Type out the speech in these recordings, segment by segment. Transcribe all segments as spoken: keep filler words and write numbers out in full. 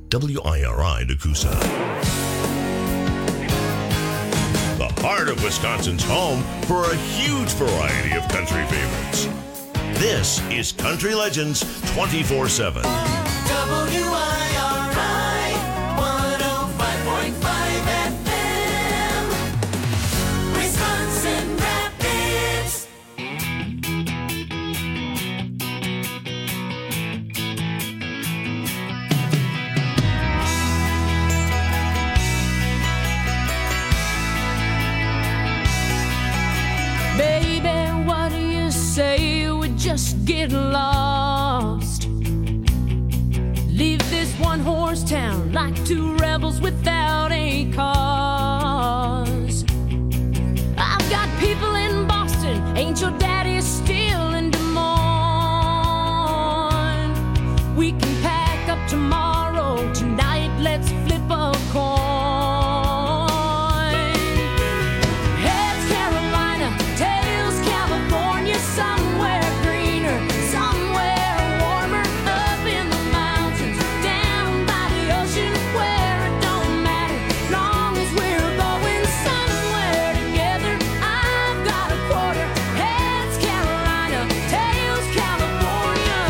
W I R I Nakusa. The heart of Wisconsin's home for a huge variety of country favorites. This is Country Legends twenty-four seven. W I R I one oh five point five F M, Wisconsin Rapids. Baby, what do you say we just get lost? Leave this one-horse town like two rebels without a cause. I've got people in Boston, ain't your daddy still in Des Moines? We can pack up tomorrow, tonight let's flip a coin. Heads Carolina, tails California, somewhere greener, somewhere warmer, up in the mountains, down by the ocean, where it don't matter, long as we're going somewhere together. I've got a quarter. Heads Carolina, tails California.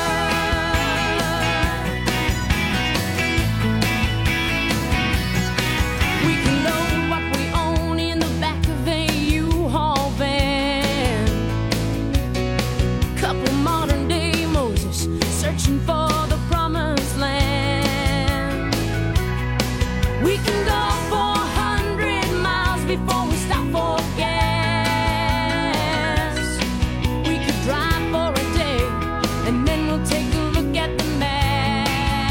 We can load what we own in the back of a U-Haul van. Couple modern day Moses searching for the promised land. We can go four hundred miles before we stop for gas. We could drive for a day and then we'll take a look at the map.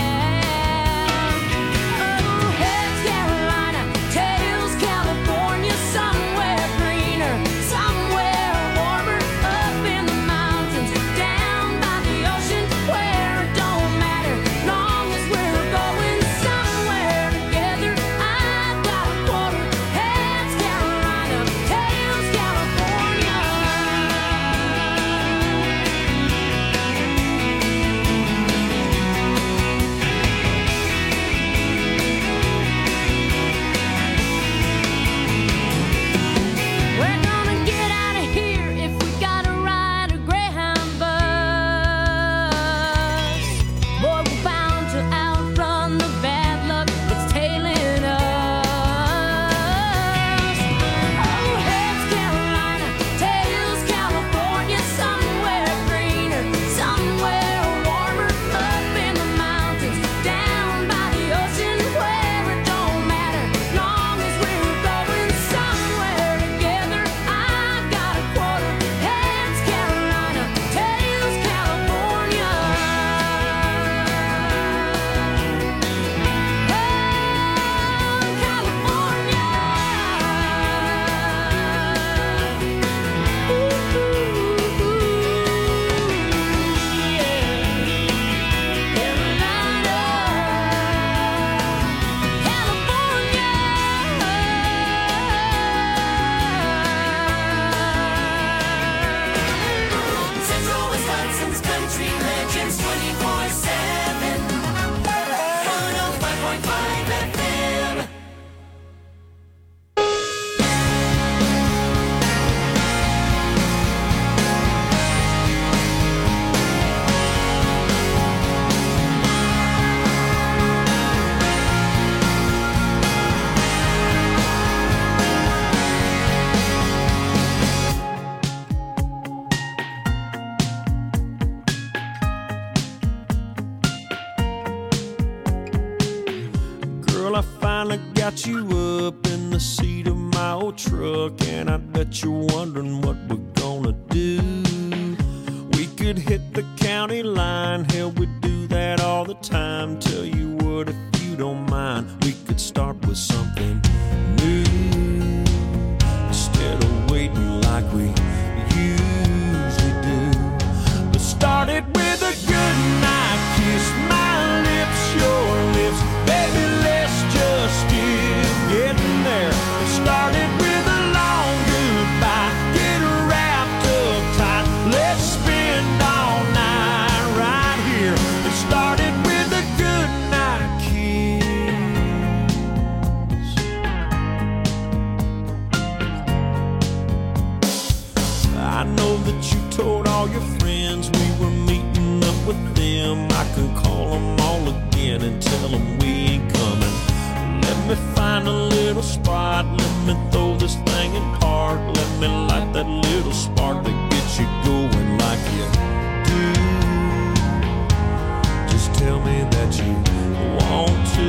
Oh, heads Carolina, tails California, somewhere greener, somewhere warmer, up in the mountains, down by the ocean, where it don't matter, long as we're going somewhere together. I've got a quarter. Heads Carolina, tails California. We're gonna get out of here if we gotta ride a Greyhound bus. Boy, we're bound to outrun the bad luck that's tailing us. Oh, heads Carolina, tails California, somewhere greener, somewhere warmer, up in the mountains, down by the ocean, where it don't matter, long as we're going somewhere together. I've got a quarter. Heads Carolina, tails California. Central Wisconsin's Country Legends twenty-four seven, one oh five point five F M. Girl, I finally got you up in the seat of my old truck, and I bet you're wondering what we're gonna do. We could hit the county line, hell, we do that all the time. Tell you what, if you don't mind, we could start with something new instead of waiting like we usually do. Let's start it with a good night kiss, my lips, your lips, baby, let's just get getting there. Let's start it with a long goodbye, get wrapped up tight, let's spend all night right here. Let's start it with a good night kiss. that you told all your friends we were meeting up with them. I can call them all again and tell them we ain't coming. Let me find a little spot, let me throw this thing in park. Let me light that little spark that gets you going like you do. Just tell me that you want to.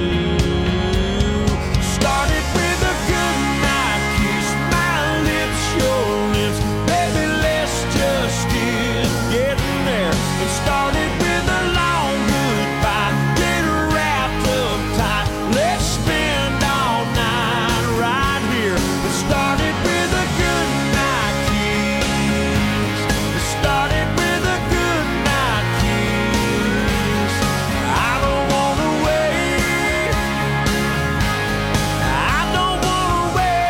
Started with a good night kiss, my lips, your lips. Baby, let's just get getting there. It started with a long goodbye, get wrapped up tight. Let's spend all night right here. It started with a good night kiss. It started with a good night kiss. I don't wanna wait. I don't wanna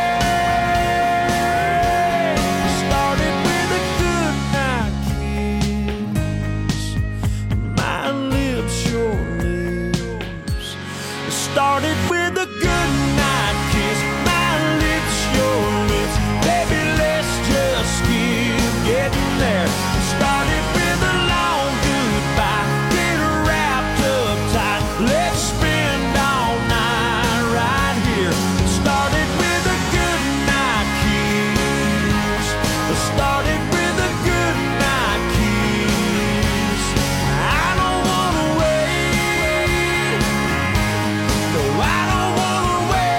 wait. It started with a good night kiss. My lips, your lips. It started with a good night kiss. My lips, your lips. Baby, let's just keep getting there. It started with a long goodbye, get wrapped up tight. Let's spend all night right here. It started with a good night kiss. It started with a good night kiss. I don't wanna wait. No, I don't wanna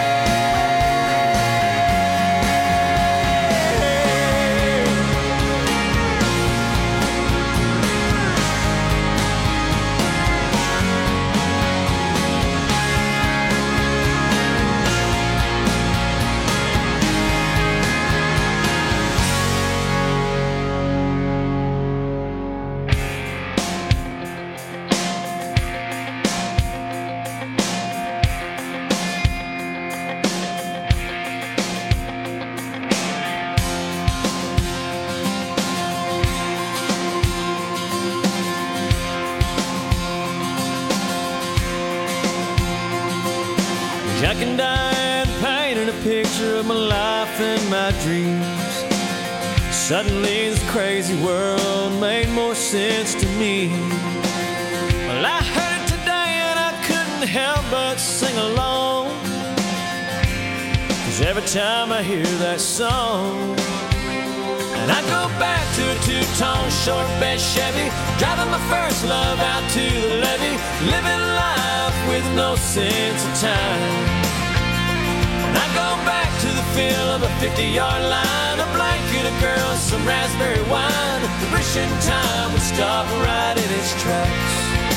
wait. Jack and Diane painted a picture of my life and my dreams. Suddenly this crazy world made more sense to me. Well, I heard it today and I couldn't help but sing along. 'Cause every time I hear that song, and I go back to a two-tone short bed Chevy, driving my first love out to the levee, living life with no sense of time. And I go back to the feel of a fifty-yard line, a blanket, a girl, some raspberry wine. Wishing time would stop right in its tracks.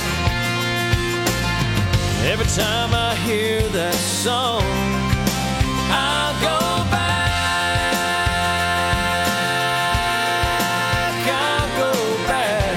Every time I hear that song, I go back, I go back.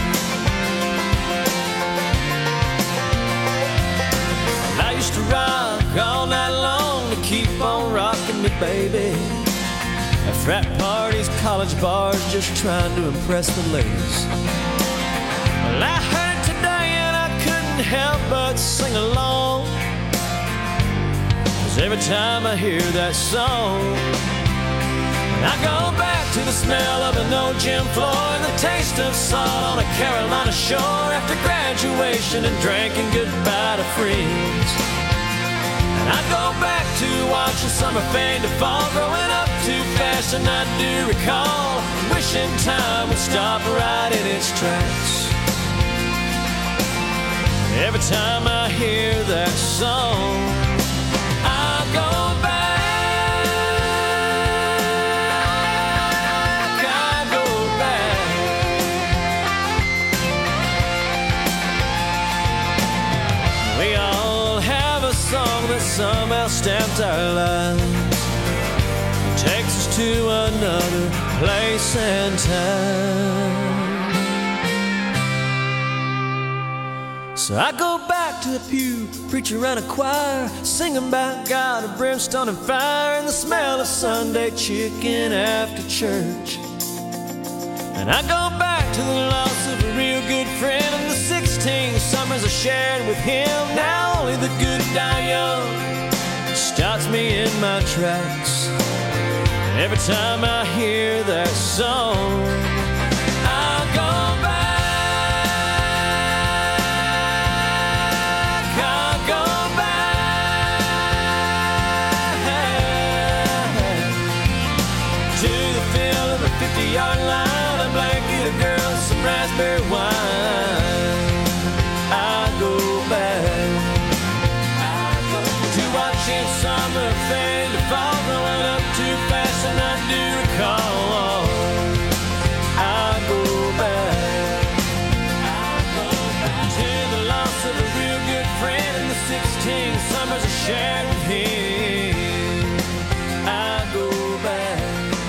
And I used to rock all night long to keep on rocking me, baby. At frat parties, college bars, just trying to impress the ladies. Well, I heard it today and I couldn't help but sing along. 'Cause every time I hear that song, and I go back to the smell of an old gym floor and the taste of salt on a Carolina shore after graduation and drinking goodbye to friends. And I go back to watching summer fade to fall, growing up too fast, and I do recall wishing time would stop right in its tracks. Every time I hear that song, I go back, I go back. We all have a song that somehow stamped our lives, takes us to another place and time. So I go back to the pew, preacher and a choir, singing about God and brimstone and fire, and the smell of Sunday chicken after church. And I go back to the loss of a real good friend and the sixteen summers I shared with him. Now only the good die young stops me in my tracks. Every time I hear that song, raspberry wine. I go back to watching summer fade to fall, growing up too fast and I do recall. I go back to the loss of a real good friend and the sixteen summers I shared with him. I go back.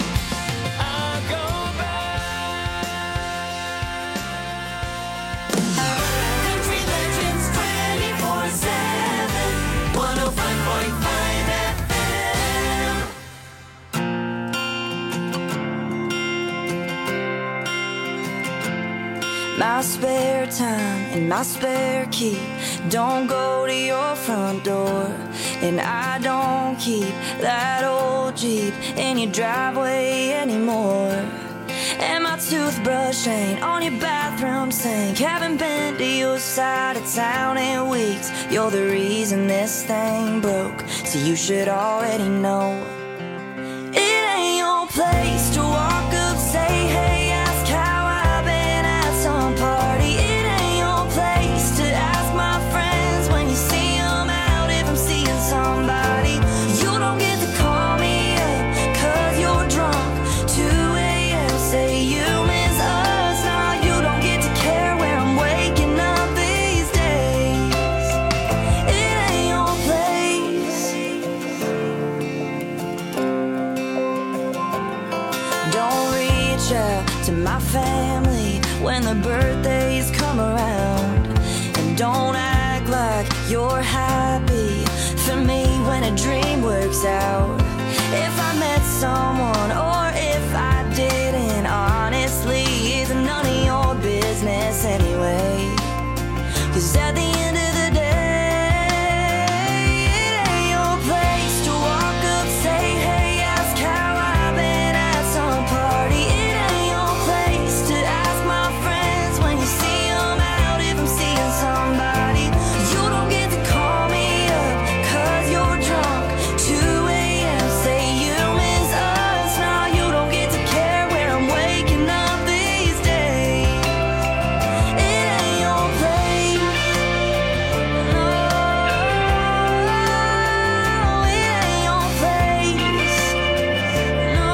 My spare time and my spare key don't go to your front door, and I don't keep that old Jeep in your driveway anymore. And my toothbrush ain't on your bathroom sink. Haven't been to your side of town in weeks. You're the reason this thing broke, so you should already know. It ain't your place to walk up, say hey, ask how I've been at some party. It ain't your place to ask my friends when you see them out if I'm seeing somebody. You don't get to call me up cause you're drunk. two a.m. say you miss us. Now you don't get to care where I'm waking up these days. It ain't your place. Don't reach out to my family when the birthdays come around, and don't act like you're happy for me when a dream works out. If I met someone or if I didn't, honestly, it's none of your business anyway. Cause at the end of the day, it ain't your place to walk up, say hey, ask how I've been at some party. It ain't your place to ask my friends when you see them out if I'm seeing somebody. You don't get to call me up cause you're drunk. two a.m. say you miss us. Now you don't get to care where I'm waking up these days. It ain't your place. No, it ain't your place. No,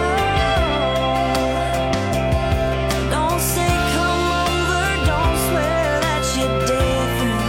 don't say come over, don't swear that you're different.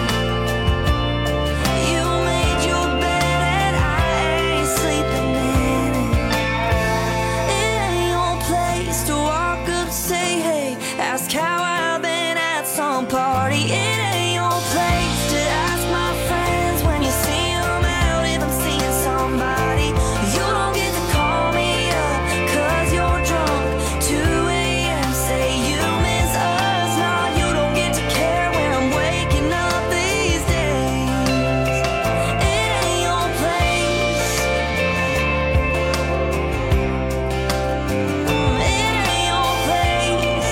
You made your bed and I ain't sleeping in it. It ain't your place to walk up, say hey, ask how I've been at some party. It ain't your place to ask my friends when you see them out if I'm seeing somebody. You don't get to call me up cause you're drunk. two a.m. say you miss us. Now you don't get to care where I'm waking up these days. It ain't your place. Mm, It ain't your place.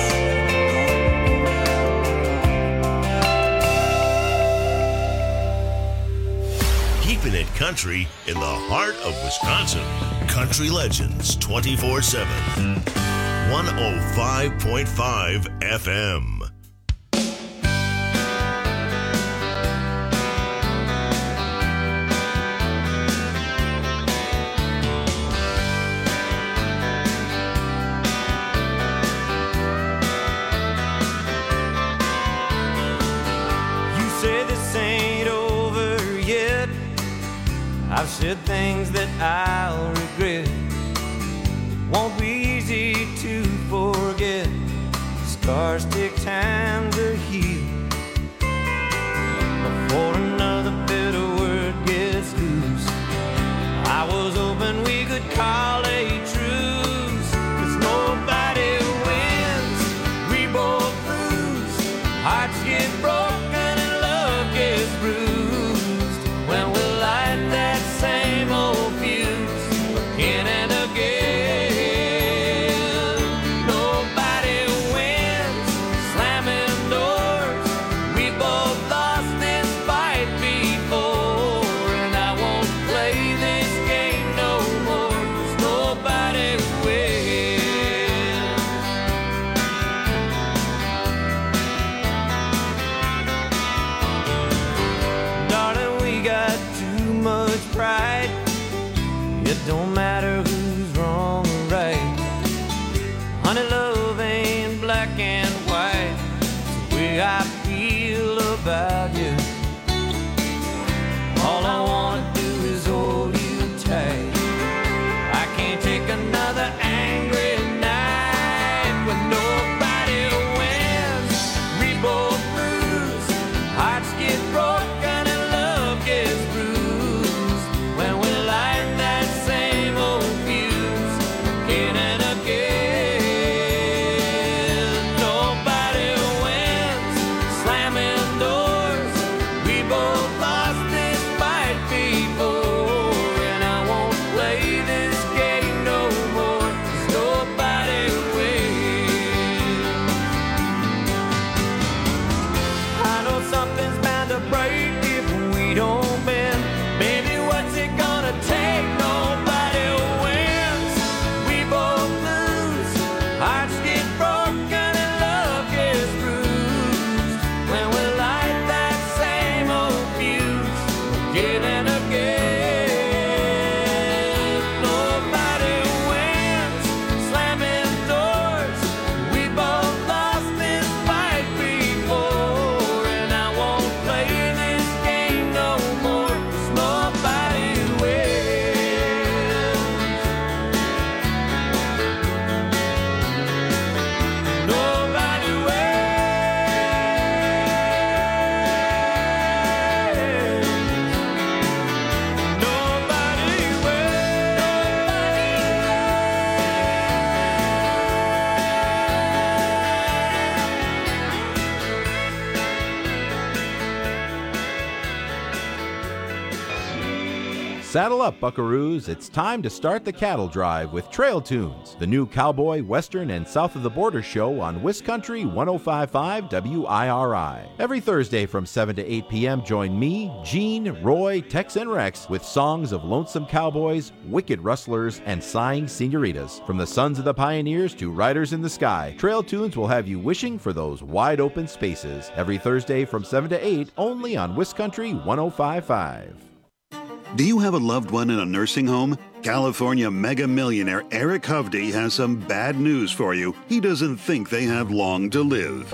Keeping it country in the heart of Wisconsin. Country Legends twenty-four seven. one oh five point five F M. You say this ain't over yet. I've said things that I'll regret. It won't be easy to forget. Scars take time to heal before another bitter word gets loose. I was hoping we could call a truce, 'cause nobody wins, we both lose. Hearts get broken and love gets bruised when we light that same old fuse again and again. Nobody wins, slamming doors. We both lost this fight before, and I won't play this game no more, 'cause nobody wins. It don't matter who's wrong or right. Honey, love ain't black and white. It's the way I feel about you. All I wanna do is hold you tight. I can't take another angry night when nobody wins. We both lose. Hearts get broken and love gets bruised when we light that same old fuse again and again. Nobody wins. Slamming doors. We both lost this fight before, and I won't play this game no more. 'Cause nobody wins. I know something's bound to break if we don't bend. Baby, what's it gonna take? Nobody wins. We both lose. Hearts get broken and love gets bruised when we light that same old fuse again and again. Nobody wins. Slamming doors. We both lost this fight before, and I won't play this game no more. 'Cause nobody wins. Nobody wins. Nobody Saddle up, buckaroos. It's time to start the cattle drive with Trail Tunes, the new cowboy, western, and south of the border show on Wiscountry one oh five point five W I R I. Every Thursday from seven to eight p.m., join me, Gene, Roy, Tex, and Rex with songs of lonesome cowboys, wicked rustlers, and sighing senoritas. From the sons of the pioneers to riders in the sky, Trail Tunes will have you wishing for those wide open spaces. Every Thursday from seven to eight, only on Wiscountry one oh five point five. Do you have a loved one in a nursing home? California mega millionaire Eric Hovde has some bad news for you. He doesn't think they have long to live.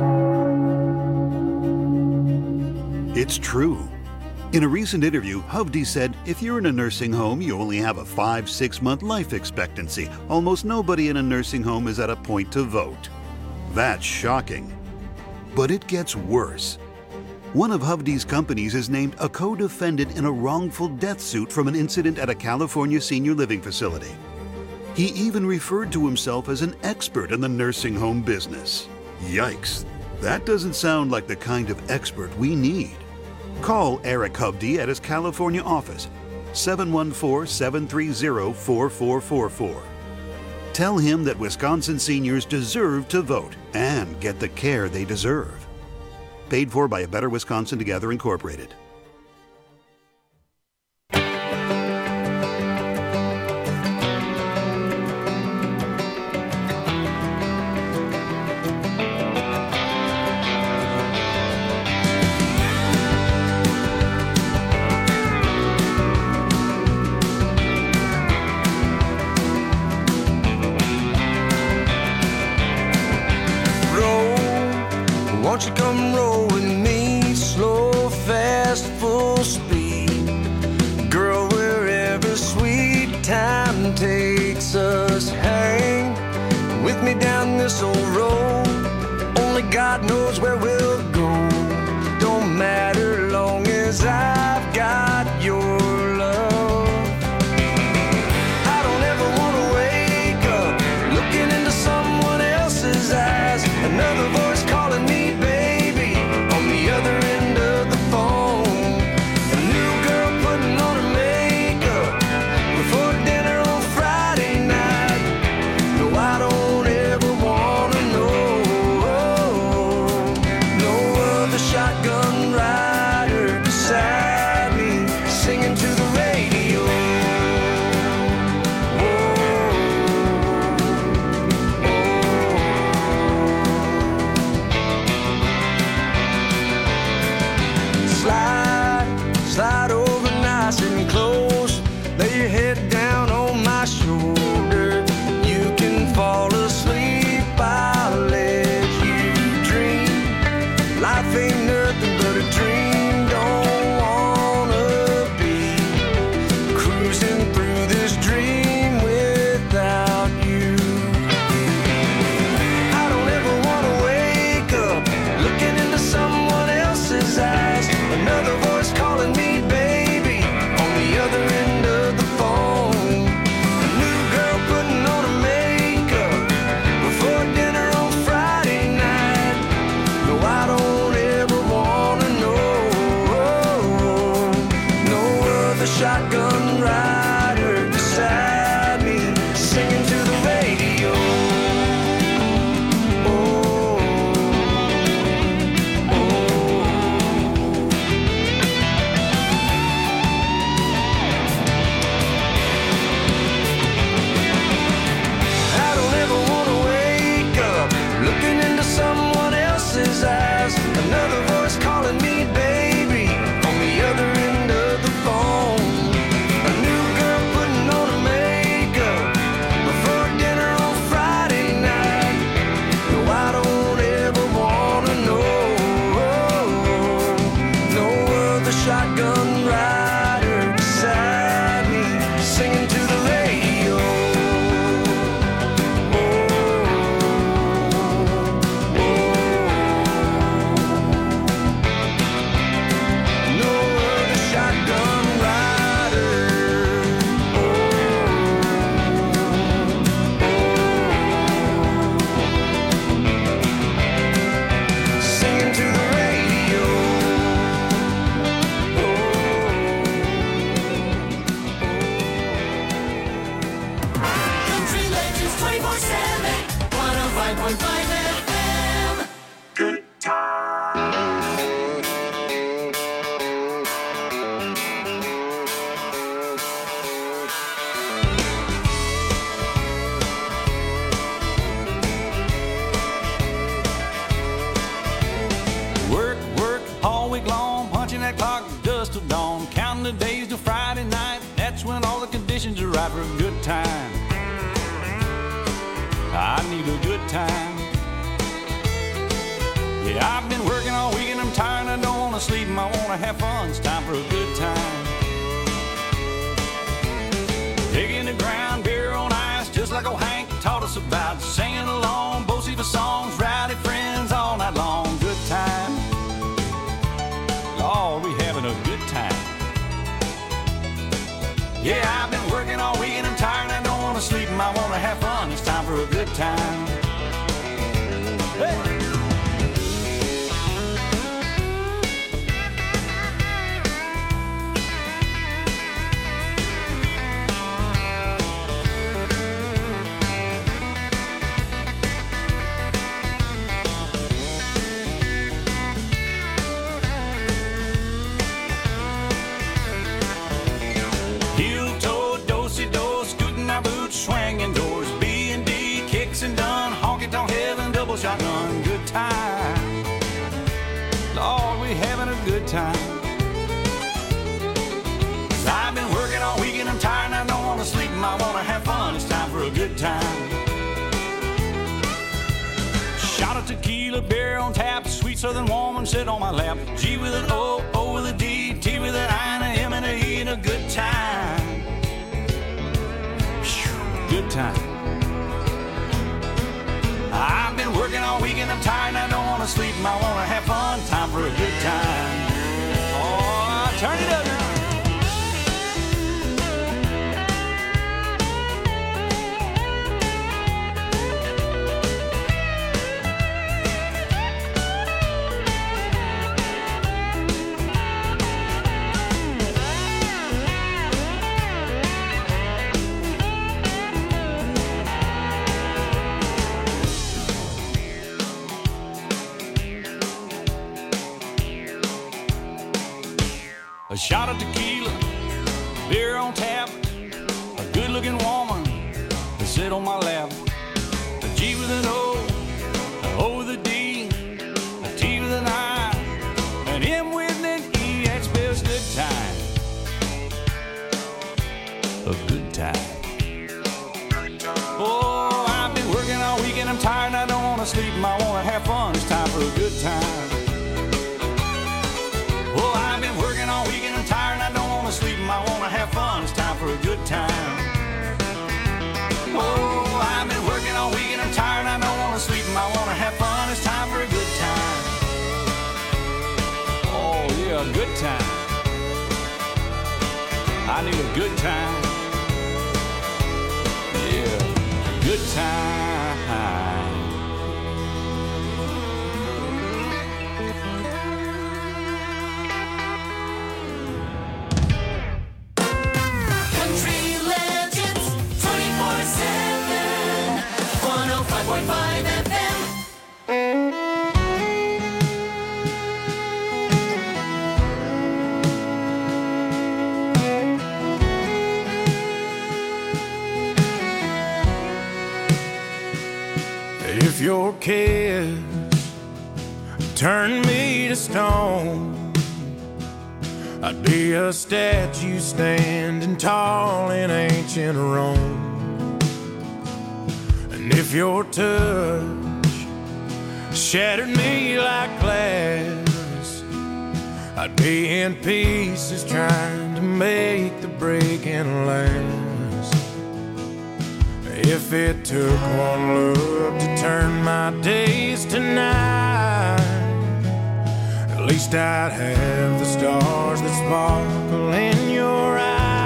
It's true. In a recent interview, Hovde said, if you're in a nursing home, you only have a five, six month life expectancy. Almost nobody in a nursing home is at a point to vote. That's shocking. But it gets worse. One of Hovde's companies is named a co-defendant in a wrongful death suit from an incident at a California senior living facility. He even referred to himself as an expert in the nursing home business. Yikes, that doesn't sound like the kind of expert we need. Call Eric Hovde at his California office, seven one four, seven three zero, four four four four. Tell him that Wisconsin seniors deserve to vote and get the care they deserve. Paid for by A Better Wisconsin Together, Incorporated. Won't you come roll with me, slow, fast, full speed? Girl, wherever sweet time takes us, hang with me down this old road. Only God knows where we'll go. Don't matter long as I've got your love. I don't ever want to wake up looking into someone else's eyes. Another voice calling me other end of the phone. A new girl putting on her makeup before dinner on Friday night. No, I don't ever wanna know, know what that clock just till dawn, counting the days till Friday night. That's when all the conditions are right for a good time. I need a good time. Yeah, I've been working all week and I'm tired and I don't want to sleep and I want to have fun. It's time for a good time. Digging the ground, beer on ice, just like old Hank taught us about. Singing along, both for songs, rowdy friends all night long. Good time. Oh, we having a good time. Yeah, I've been working all week and I'm tired and I don't want to sleep and I want to have fun. It's time for a good time. Hey! Swinging doors, B and D, kicks and done, honky-tonk heaven, double shotgun, good time. Lord, we having a good time. Cause I've been working all week and I'm tired and I don't want to sleep and I want to have fun. It's time for a good time. Shot of tequila, beer on tap, sweet southern woman sit on my lap. G with an O, O with a D, T with an I and a M and a E and a good time. Good time. I've been working all week and I'm tired and I don't want to sleep and I want to have fun. Time for a good time. Oh, turn it up now. A shot of tequila, beer on tap, a good-looking woman to sit on my lap. A G with an O, an O with a D, a T with an I, an M with an E, that spells good time. A good time. Oh, I've been working all week and I'm tired and I don't want to sleep and I want to have fun. It's time for a good time. Oh, I've been working all week and I'm tired and I don't want to sleep and I want to have fun. It's time for a good time. Oh, I've been working all week and I'm tired and I don't want to sleep and I want to have fun. It's time for a good time. Oh, yeah, a good time. I need a good time. Yeah, good time. If your kiss turned me to stone, I'd be a statue standing tall in ancient Rome. And if your touch shattered me like glass, I'd be in pieces trying to make the breaking last. If it took one look to turn my days to night, at least I'd have the stars that sparkle in your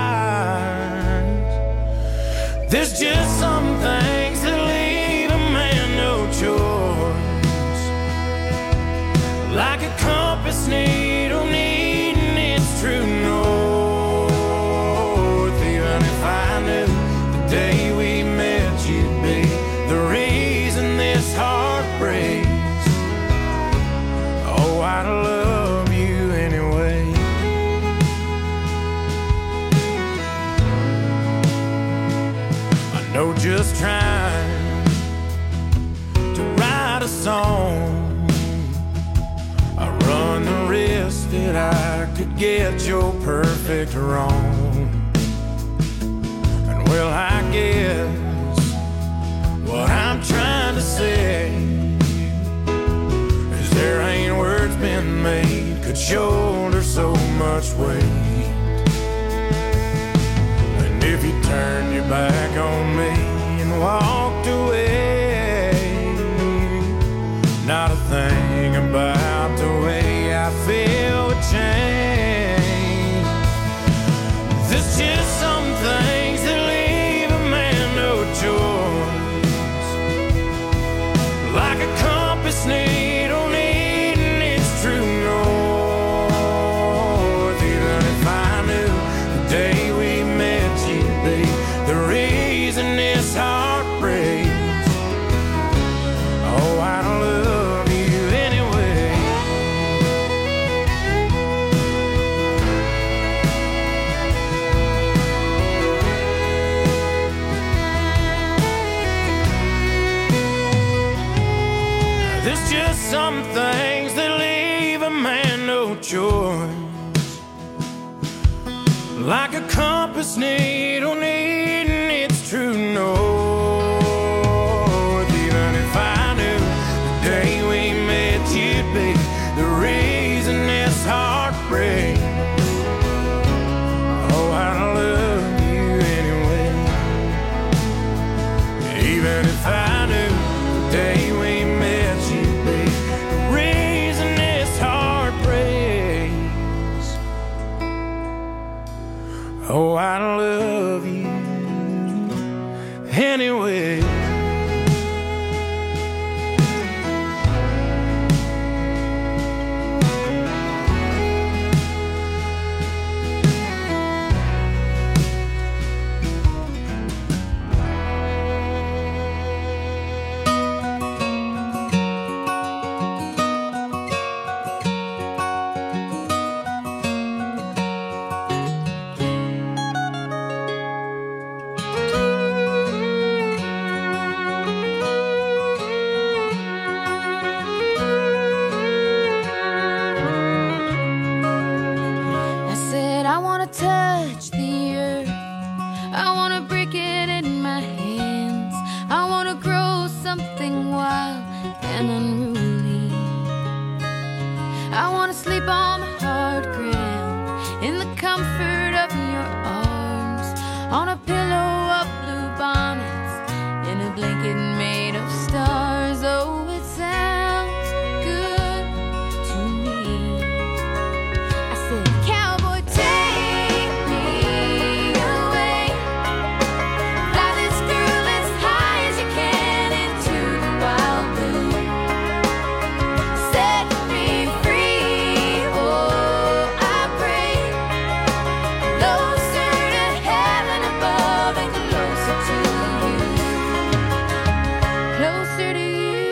eyes. There's just some things that leave a man no choice, like a compass needle needing its true north. Even if I knew the day we met you'd be the reason this heart breaks, oh, I'd love you anyway. I know just trying to write a song, I run the risk that I could could get your perfect wrong. And well, I guess what I'm trying to say is there ain't words been made could shoulder so much weight. And if you turned your back on me and walked away, not a thing about the way I feel would change. There's just some things that leave a man no choice, like a compass needle needing its true north. Even if I knew the day we met you'd be the reason this heart breaks, oh, I don't love you anyway. There's just some things that leave a man no choice, like a compass needle needing its true north. Even if I knew the day we met you'd be the reason this heart breaks, oh, I don't love you anyway. Even if I knew the day we met you'd be the reason this heart breaks, oh, I don't love you anyway. I said I wanna touch the earth, I wanna break it in my hands, I wanna grow something wild and unruly, I wanna sleep on the hard ground in the comfort of your arms, on a pillow of blue bonnets, in a blanket made of stars. Oh, it sounds good to me. I said, cowboy, take me away, fly this girl as high as you can into the wild blue, set me free. Oh, I pray, closer to heaven above and closer to you, closer to you.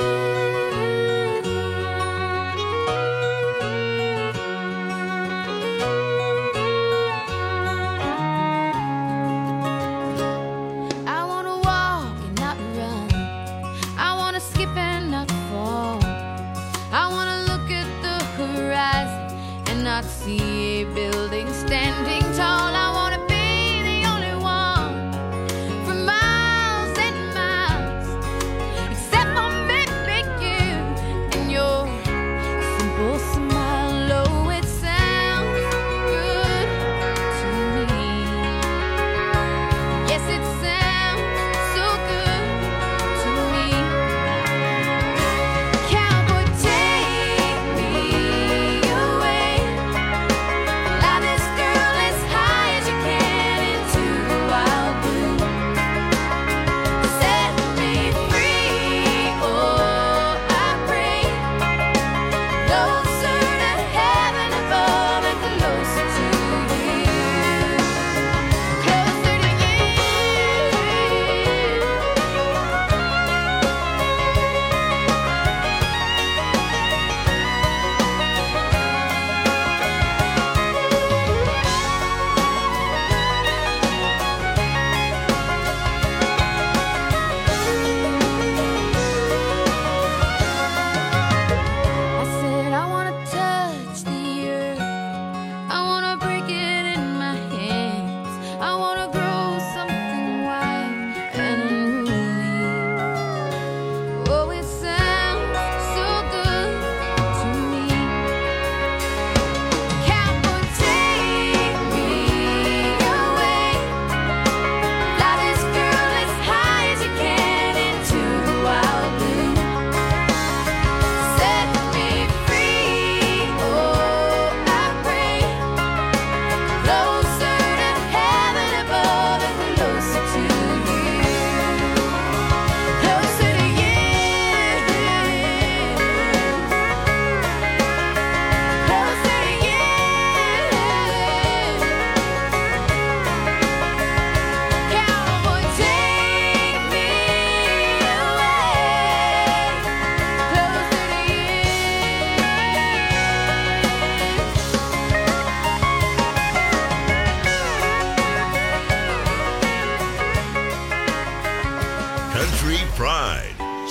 I wanna walk and not run, I wanna skip and not fall, I wanna look at the horizon and not see a building standing tall. I wanna be the only one for miles and miles, except for maybe you and your simple smile. Oh, it sounds good to me. Yes, it sounds so good to me. Cowboy, take me away, fly this girl as high as you can into the wild blue, set me free. Oh, I pray, closer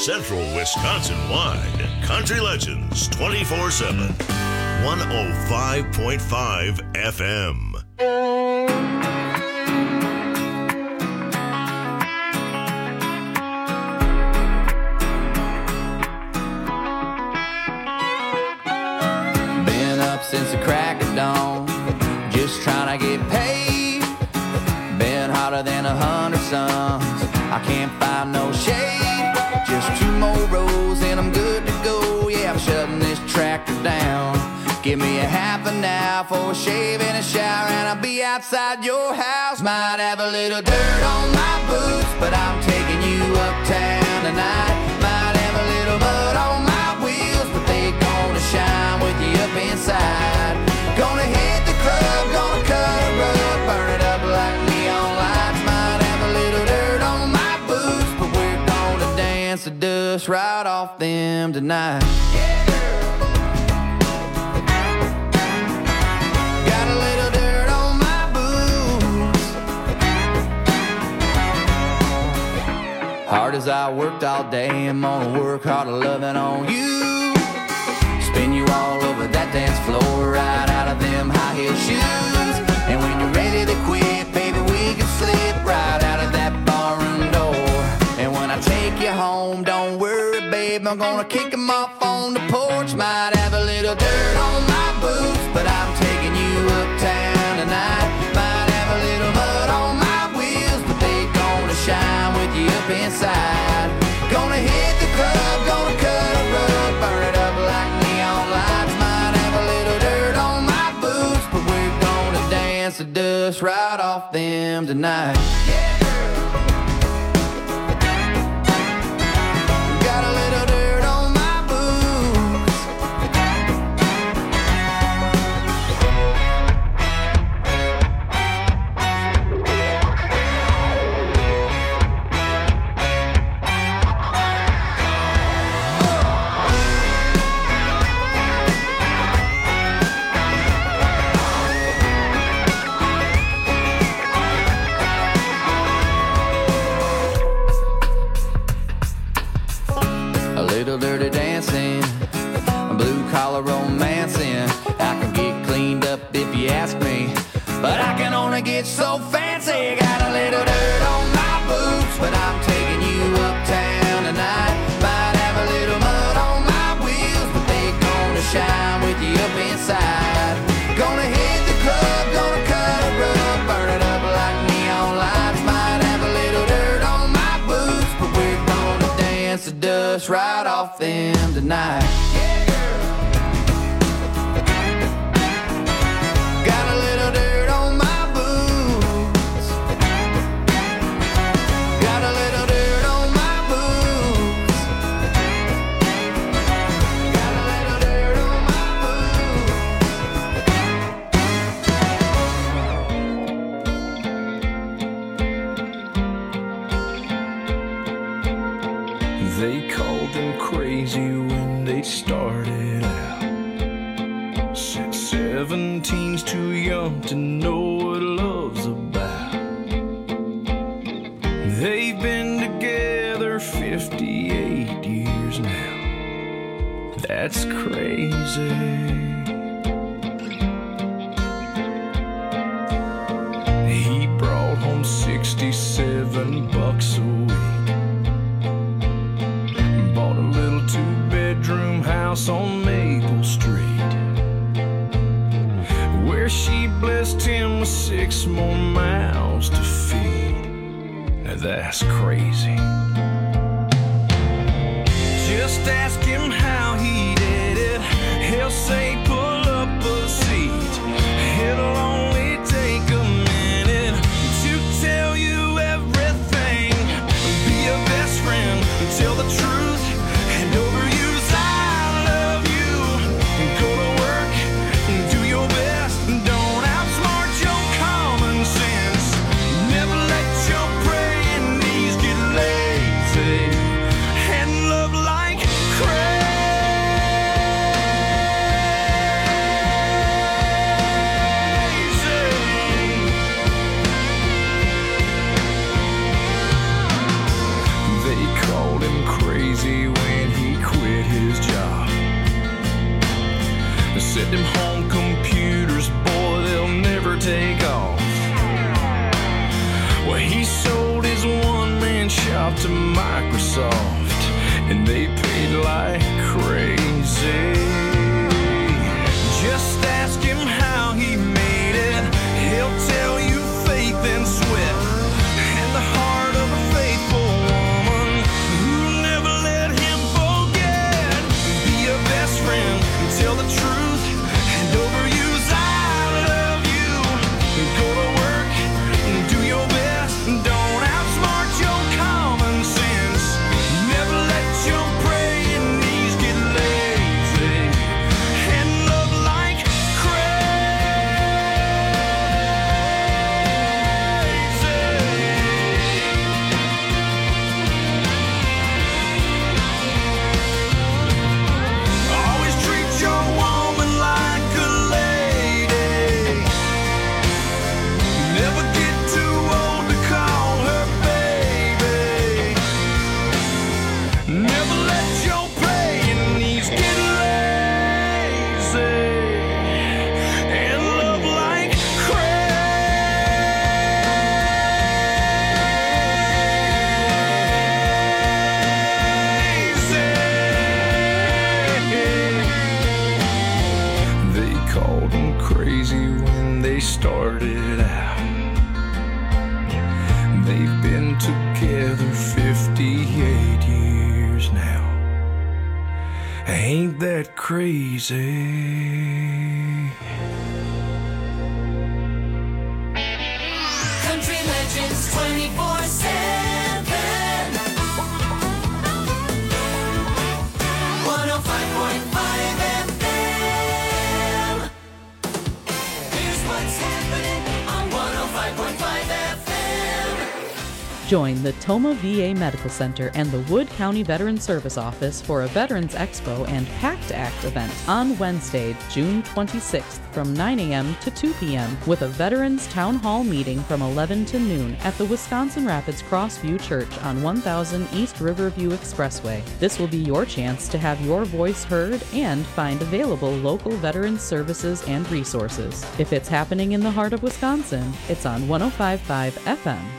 Central Wisconsin-wide. Country Legends twenty-four seven. one oh five point five F M. Been up since the crack of dawn, just trying to get paid. Been hotter than a hundred suns, I can't find no shade. Just two more rows and I'm good to go. Yeah, I'm shutting this tractor down. Give me a half an hour for a shave and a shower, and I'll be outside your house. Might have a little dirt on my boots, but I'm taking you uptown tonight. Might have a little mud on my wheels, but they gonna shine with you up inside. Gonna hit the club, gonna cut a rug, burn it up like neon lights. Might have a little dirt on my boots, but we're gonna dance the dust right off them tonight. Yeah. Hard as I worked all day, I'm gonna work harder loving on you. Spin you all over that dance floor, right out of them high heel shoes. And when you're ready to quit, baby, we can slip right out of that barroom door. And when I take you home, don't worry, babe, I'm gonna kick them off on the porch. Might have a little dirt on my boots, but I'm taking you uptown tonight. Might have a little mud on my wheels, but they gonna shine with you up inside. Gonna hit the club, gonna cut a rug, burn it up like neon lights. Might have a little dirt on my boots, but we're gonna dance the dust right off them tonight. Yeah. Got a little dirt on my boots. Little dirty dancing, blue collar romancing. I can get cleaned up if you ask me, but I can only get so fancy. Got a little dirt on my boots, but I'm taking you uptown tonight. Might have a little mud on my wheels, but they gonna shine with you up inside. Gonna hit the club, gonna cut a rug, burn it up like neon lights. Might have a little dirt on my boots, but we're gonna dance the dust right off them tonight. Yeah, girl. Got a little dirt on my boots. Got a little dirt on my boots. Got a little dirt on my boots. They called them crazy when they started out. Said seventeen's too young to know what love's about. They've been together fifty-eight years now. That's crazy. He brought home sixty-seven bucks a week. Bought a little two-bedroom house on Maple Street, where she blessed him with six more mouths to feed. Now that's crazy. Just ask him how he did it. He'll say pull up a seat. It'll only take a minute to tell you everything. Be your best friend, tell the truth, and overuse I love you. Go to work, do your best, don't outsmart your common sense. Never let your praying knees get lazy, and love like crazy. Said them home computers, boy, they'll never take off. Well, he sold his one-man shop to Microsoft, and they paid like crazy. Just ask him how he made it. He'll tell you faith and sweat, and the heart of a faithful woman who'll never let him forget. Be a best friend, tell the truth, and overuse I love you. Go to work, do your best, don't outsmart your common sense. Never let your praying knees get lazy, and love like always treat your woman like a lady. Never get too old to call her baby. Never let your praying knees get lazy, and love like crazy. They called him crazy when they started out. They've been together fifty-eight years now. Ain't that crazy? Country Legends twenty-four seven. one oh five point five F M. Here's what's happening on one oh five point five F M. Join the Toma V A Medical Center and the Wood County Veterans Service Office for a Veterans Expo and PACT Act event on Wednesday, June twenty-sixth from nine a.m. to two p.m. with a Veterans Town Hall meeting from eleven to noon at the Wisconsin Rapids Crossview Church on one thousand East Riverview Expressway. This will be your chance to have your voice heard and find available local veterans services and resources. If it's happening in the heart of Wisconsin, it's on one oh five point five F M.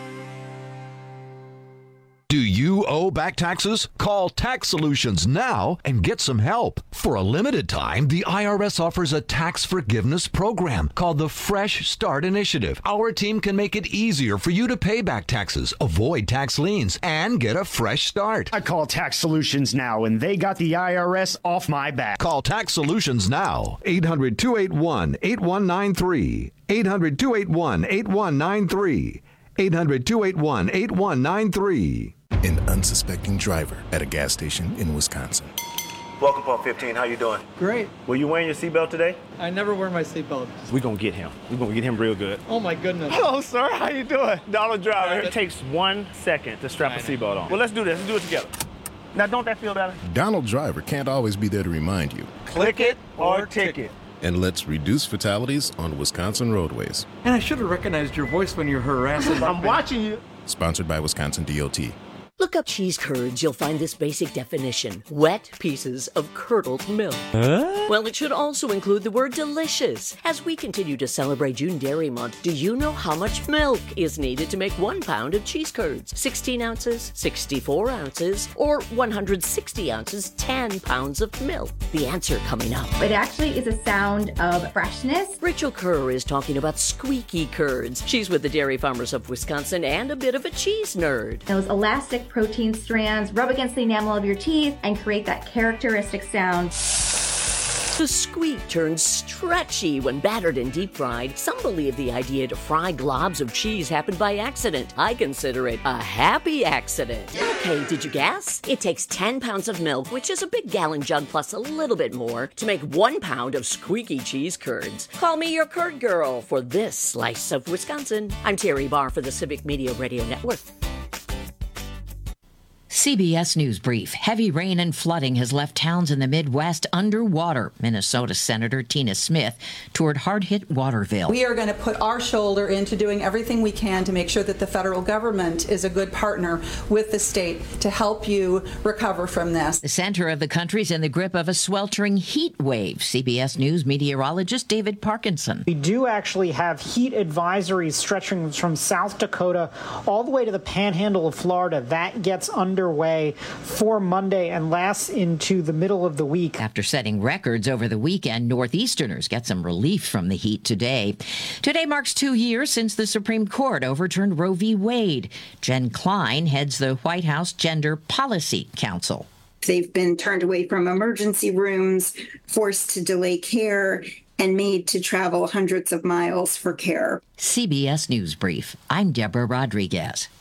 Do you owe back taxes? Call Tax Solutions now and get some help. For a limited time, the I R S offers a tax forgiveness program called the Fresh Start Initiative. Our team can make it easier for you to pay back taxes, avoid tax liens, and get a fresh start. I call Tax Solutions now, and they got the I R S off my back. Call Tax Solutions now. eight hundred, two eight one, eight one nine three. eight hundred, two eight one, eight one nine three. eight hundred, two eight one, eight one nine three. An unsuspecting driver at a gas station in Wisconsin. Welcome, Pump fifteen. How you doing? Great. Were you wearing your seatbelt today? I never wear my seatbelt. We're going to get him. We're going to get him real good. Oh, my goodness. Hello, sir. How you doing? Donald Driver. It takes one second to strap a seatbelt on. Well, let's do this. Let's do it together. Now, don't that feel better? Donald Driver can't always be there to remind you. Click it or ticket. And let's reduce fatalities on Wisconsin roadways. And I should have recognized your voice when you're harassing. I'm watching you. Sponsored by Wisconsin D O T. Look up cheese curds, you'll find this basic definition. Wet pieces of curdled milk. Huh? Well, it should also include the word delicious. As we continue to celebrate June Dairy Month, do you know how much milk is needed to make one pound of cheese curds? sixteen ounces, sixty-four ounces, or one hundred sixty ounces, ten pounds of milk? The answer coming up. It actually is a sound of freshness. Rachel Kerr is talking about squeaky curds. She's with the Dairy Farmers of Wisconsin and a bit of a cheese nerd. Those elastic protein strands rub against the enamel of your teeth and create that characteristic sound. The squeak turns stretchy when battered and deep fried. Some believe the idea to fry globs of cheese happened by accident. I consider it a happy accident. Okay, did you guess? It takes ten pounds of milk, which is a big gallon jug plus a little bit more, to make one pound of squeaky cheese curds. Call me your curd girl for this slice of Wisconsin. I'm Terry Barr for the Civic Media Radio Network. C B S News Brief. Heavy rain and flooding has left towns in the Midwest underwater. Minnesota Senator Tina Smith toured hard-hit Waterville. We are going to put our shoulder into doing everything we can to make sure that the federal government is a good partner with the state to help you recover from this. The center of the country's in the grip of a sweltering heat wave. C B S News meteorologist David Parkinson. We do actually have heat advisories stretching from South Dakota all the way to the panhandle of Florida. That gets under underway for Monday and lasts into the middle of the week. After setting records over the weekend, Northeasterners get some relief from the heat today. Today marks two years since the Supreme Court overturned Roe v. Wade. Jen Klein heads the White House Gender Policy Council. They've been turned away from emergency rooms, forced to delay care, and made to travel hundreds of miles for care. C B S News Brief. I'm Deborah Rodriguez.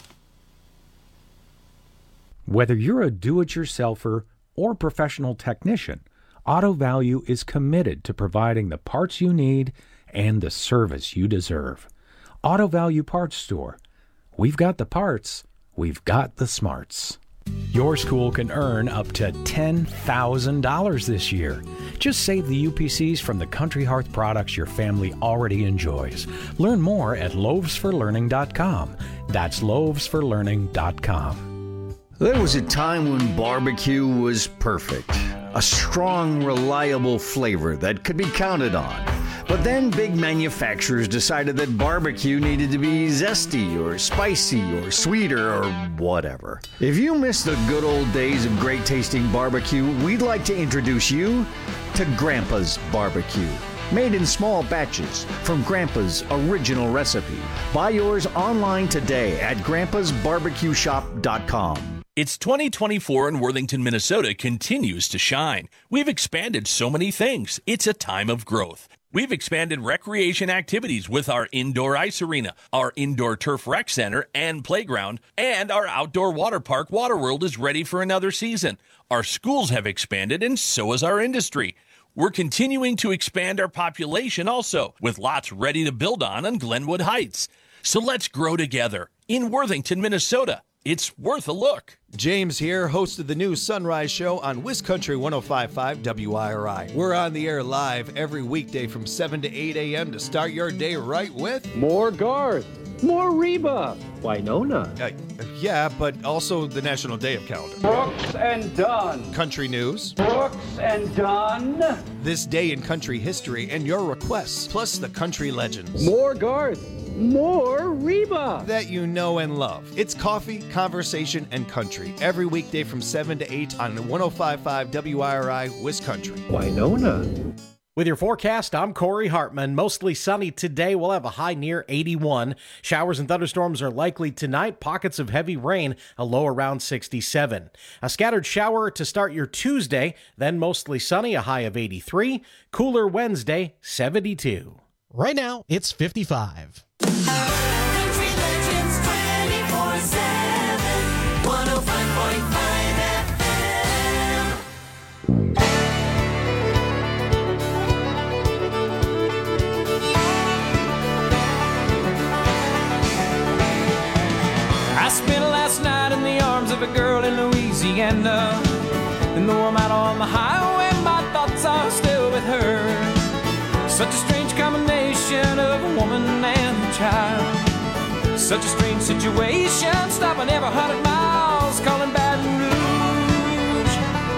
Whether you're a do-it-yourselfer or professional technician, Auto Value is committed to providing the parts you need and the service you deserve. Auto Value Parts Store. We've got the parts. We've got the smarts. Your school can earn up to ten thousand dollars this year. Just save the U P Cs from the Country Hearth products your family already enjoys. Learn more at loaves for learning dot com. That's loaves for learning dot com. There was a time when barbecue was perfect. A strong, reliable flavor that could be counted on. But then big manufacturers decided that barbecue needed to be zesty or spicy or sweeter or whatever. If you miss the good old days of great tasting barbecue, we'd like to introduce you to Grandpa's Barbecue. Made in small batches from Grandpa's original recipe. Buy yours online today at grandpas barbecue shop dot com. It's twenty twenty-four and Worthington, Minnesota continues to shine. We've expanded so many things. It's a time of growth. We've expanded recreation activities with our indoor ice arena, our indoor turf rec center and playground, and our outdoor water park, Waterworld, is ready for another season. Our schools have expanded, and so has our industry. We're continuing to expand our population also, with lots ready to build on on Glenwood Heights. So let's grow together in Worthington, Minnesota. It's worth a look. James here, host of the new Sunrise Show on WisCountry one oh five point five W I R I. We're on the air live every weekday from seven to eight a.m. to start your day right with... More Garth, more Reba, Winona. Uh, yeah, but also the National Day of Calendar. Brooks and Dunn. Country News. Brooks and Dunn. This day in country history and your requests, plus the country legends. More Garth. More Reba that you know and love. It's coffee, conversation, and country every weekday from seven to eight on one oh five point five W I R I WisCountry. Winona. With your forecast, I'm Corey Hartman. Mostly sunny today. We'll have a high near eighty-one. Showers and thunderstorms are likely tonight. Pockets of heavy rain, a low around sixty-seven. A scattered shower to start your Tuesday, then mostly sunny, a high of eighty-three. Cooler Wednesday, seventy-two. Right now, it's fifty-five. Country Legends twenty-four seven, one oh five point five F M. I spent last night in the arms of a girl in Louisiana, and though I'm out on the highway, my thoughts are still with her. Such a strange combination of a woman and a child. Such a strange situation, stopping every hundred miles, calling Baton Rouge.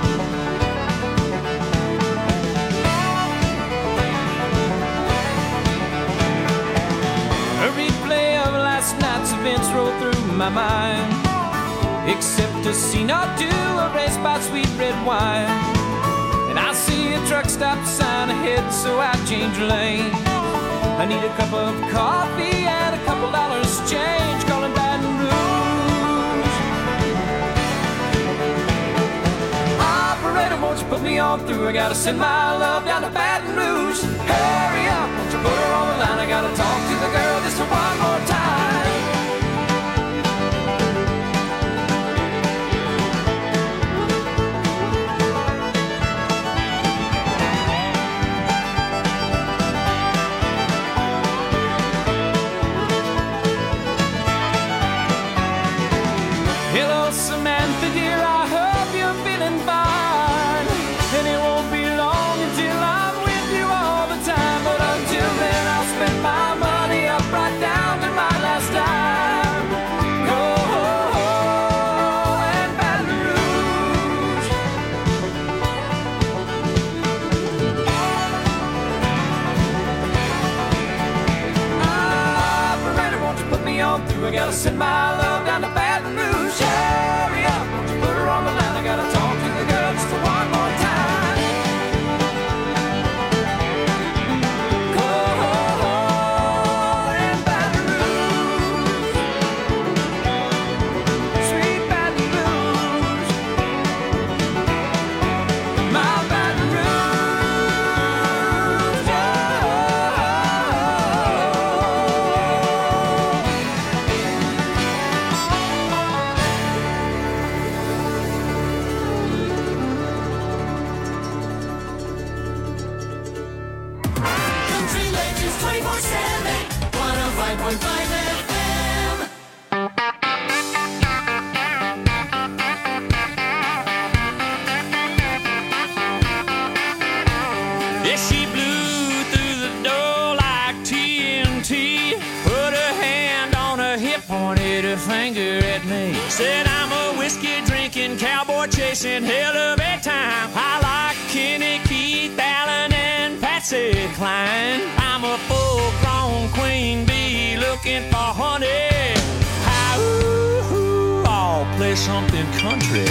A replay of last night's events rolled through my mind, except a scene or two erased by sweet red wine. And I see a truck stop sign ahead, so I change lanes. I need a cup of coffee and a couple dollars change, calling Baton Rouge. Operator, won't you put me on through? I gotta send my love down to Baton Rouge. Hurry up, won't you put her on the line? I gotta talk to the girl just one more time. Samantha, dear, Well, send my love down to Baton Rouge. Hurry up, won't you put her on the line? I gotta talk to the girl just one more time. Call in Baton Rouge, sweet Baton Rouge, my Baton Rouge, oh. Country Legends twenty-four seven, one oh five point five F M. Yeah, she blew through the door like T N T. Put her hand on her hip, pointed her finger at me. Said I'm a whiskey drinking, cowboy chasing, hell of a time. I like Kenny, Keith, Allen, and Patsy Cline. I'm a full-grown queen bee looking for honey. Hi, ooh, ooh, I'll play something country.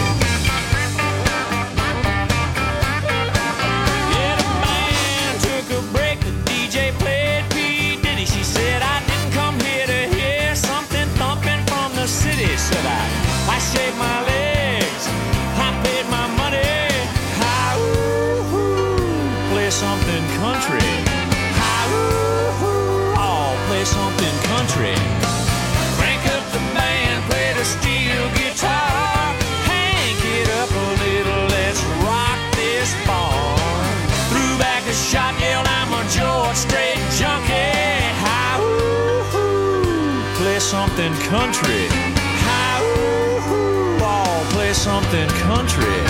Yeah, the band took a break, the D J played P. Diddy. She said I didn't come here to hear something thumping from the city. Said I, I shaved my legs, I paid my money. Hi, ooh, ooh, play something country. Hi, ooh, ooh, I'll play something country. Crank up the band, play the steel guitar. Hank it up a little, let's rock this bar. Threw back a shot, yelled I'm a George Strait junkie. Hi, ooh, ooh, play something country. Hi, ooh, ooh, I'll play something country.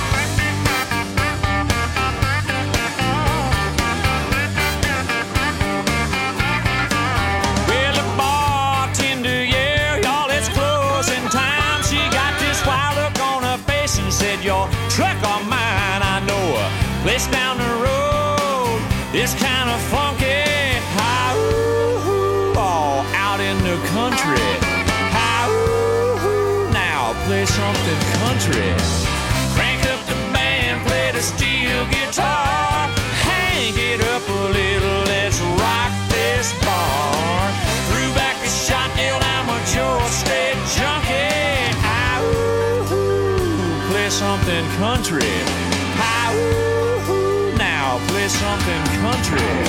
Well, the bartender, yeah, y'all, it's closing time. She got this wild look on her face and said, your truck or mine, I know a place down the road. It's kind of funky. Hi, ooh, ooh, all out in the country. Hi, ooh, ooh, now play something country. Crank up the band, play the steel guitar. Hang it up a little, let's rock this bar. Threw back a shot, yelled I'm a George Strait junkie. Hi, ooh, ooh, play something country. Hi, ooh, ooh, now play something country.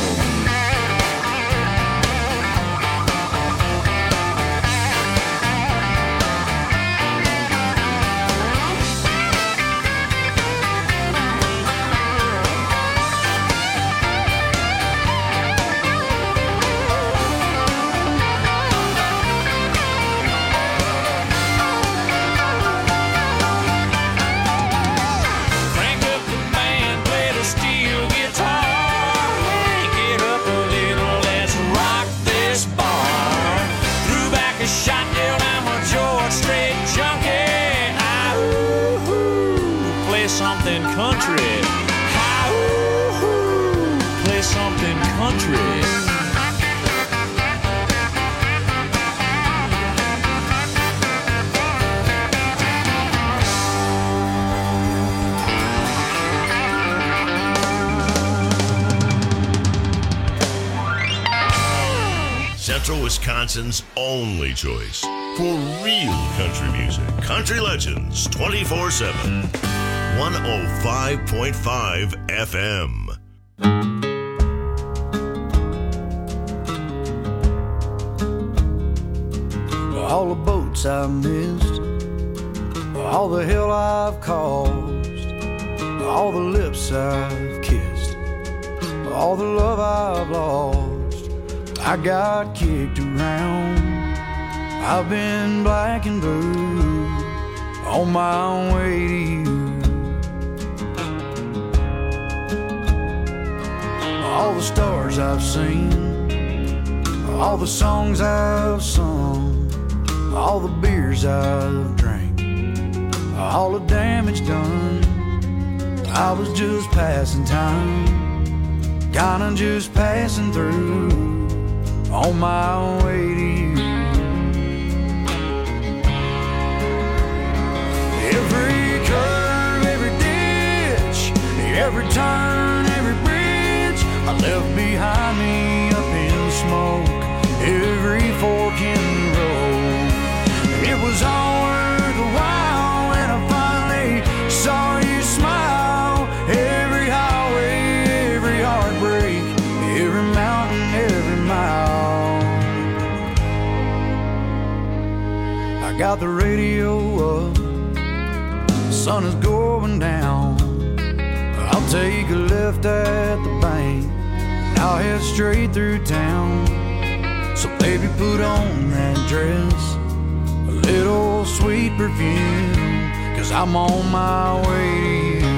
Crank up the band, play the steel guitar. Hank it up a little, let's rock this bar. Threw back a shot, yelled I'm a George Strait junkie. Hi, ooh, ooh, play something country. Hi, ooh, ooh, play something country. Central Wisconsin's only choice for real country music. Country Legends twenty-four seven. one oh five point five F M. All the boats I've missed, all the hell I've caused, all the lips I've kissed, all the love I've lost. I got kicked around, I've been black and blue, on my way to you. All the stars I've seen, all the songs I've sung, all the beers I've drank, all the damage done. I was just passing time, kinda just passing through, on my way to you. Every turn, every bridge I left behind me up in smoke. Every fork in the road, it was all worth a while when I finally saw you smile. Every highway, every heartbreak, every mountain, every mile. I got the radio up, the sun is going down. I'll take a left at the bank, and I'll head straight through town. So baby, put on that dress, a little sweet perfume, 'cause I'm on my way to you.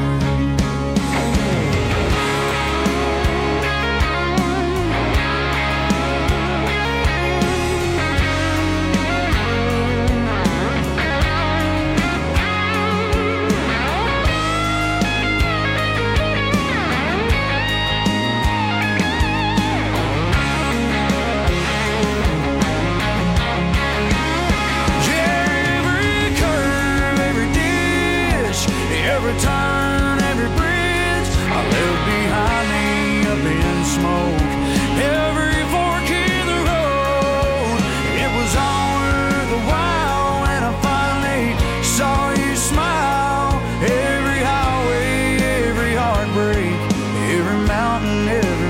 Every turn, every bridge I left behind me up in smoke. Every fork in the road, it was all worth a while when I finally saw you smile. Every highway, every heartbreak, every mountain, every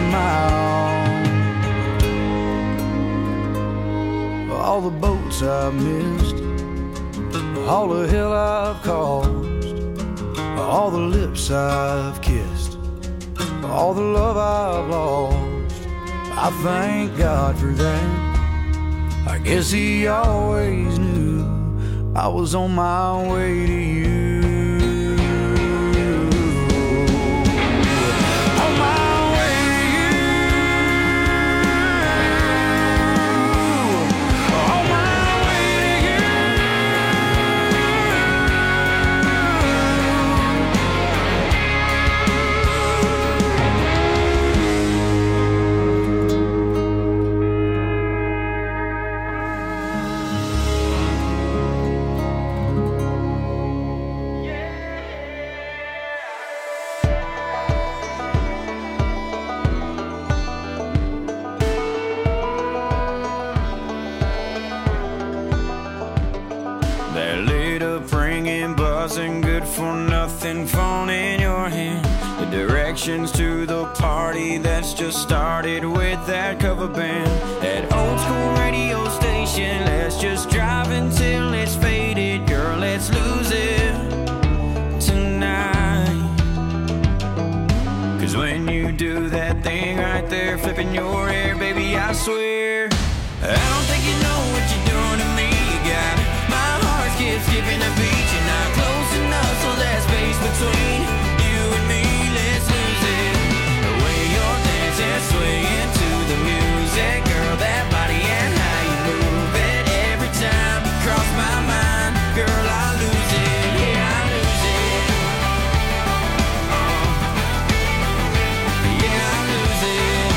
mile. All the boats I've missed, all the hell I've caused, all the lips I've kissed, all the love I've lost. I thank God for that. I guess He always knew I was on my way to you. On my way to you. On my way to you. That lit up ringing, buzzing, good for nothing phone in your hand. The directions to the party that's just started with that cover band. That old school radio station, let's just drive until it's faded. Girl, let's lose it tonight. 'Cause when you do that thing right there, flipping your hair, baby, I swear I don't think you know what you're doing to me. You got my heart skips, skipping a beat. You're not close enough, so that space between you and me, let's lose it. The way you're dancing, swaying to the music, girl, that body and how you move it. Every time you cross my mind, girl, I lose it. Yeah, I lose it. Uh, yeah, I lose it.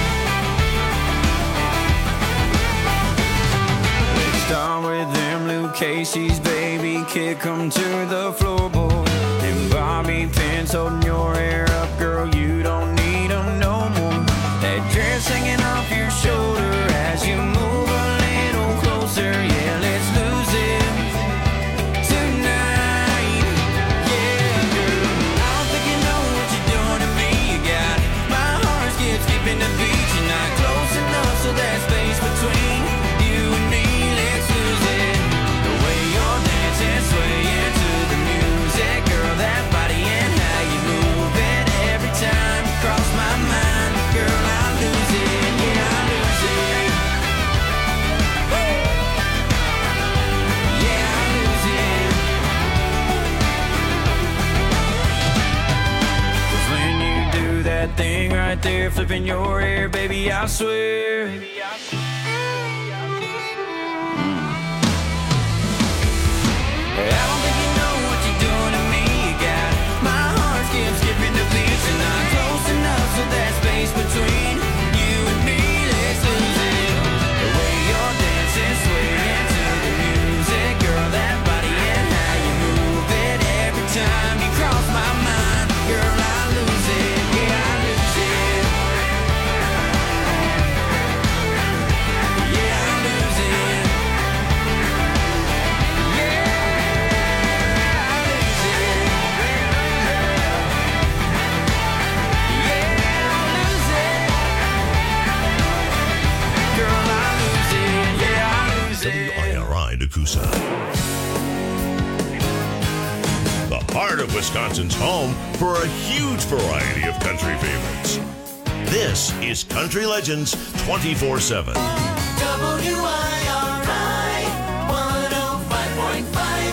Let's start with them Luke Casey's, baby, kick 'em to the floorboard. And Bobby pins holding your hair up, girl, you don't need 'em no more. That dress hanging off your shoulder as you move a little closer. Yeah, let's lose it tonight. Yeah, girl, I don't think you know what you're doing to me. You got my heart skips, skipping the beat. You're not close enough, so that space between you and me, let's lose it. The way you're dancing, swaying to the music, girl, that body and how you move it. Every time you cross my mind, girl, I lose it. Yeah, I lose it. Woo! Yeah, I lose it. 'Cause when you do that thing right there, flipping your hair, baby, I swear. I don't think you know what you're doing to me. You got my heart skips, skipping the beats. You're not close enough, so that space between you and me, let's lose it. The way you're dancing, swaying to the music, girl, that body and how you move it. Every time you cross my mind, girl, I lose it. Coosa. The heart of Wisconsin's home for a huge variety of country favorites. This is Country Legends twenty-four seven.